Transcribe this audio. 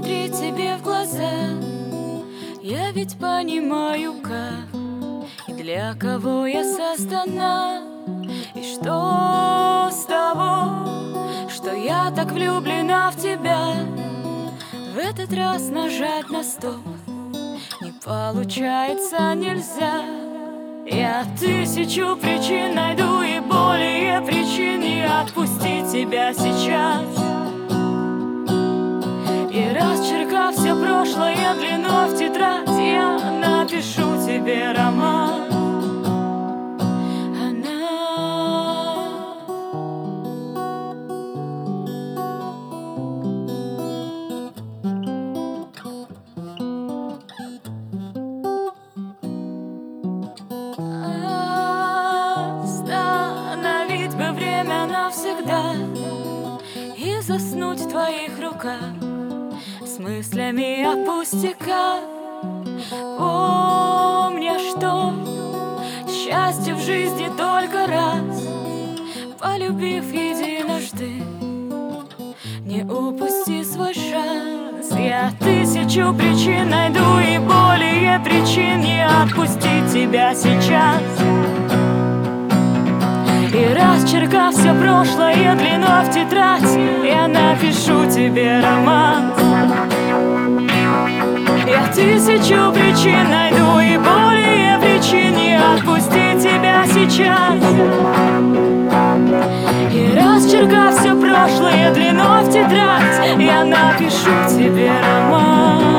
смотреть тебе в глаза. Я ведь понимаю, как и для кого я создана. И что с того, что я так влюблена в тебя? В этот раз нажать на стоп не получается, нельзя. Я тысячу причин найду и более причин не отпустить тебя сейчас. И расчеркав все прошлое длиной в тетрадь, я напишу тебе роман. Остановить бы время навсегда и заснуть в твоих руках с мыслями о пустяках, помня, что счастье в жизни только раз. Полюбив единожды, не упусти свой шанс. Я тысячу причин найду и более причин не отпустить тебя сейчас. И расчеркав все прошлое длиной в тетрадь, я напишу тебе роман. Я тысячу причин найду и более причин не отпустить тебя сейчас. И расчеркав все прошлое длиной в тетрадь, я напишу тебе роман.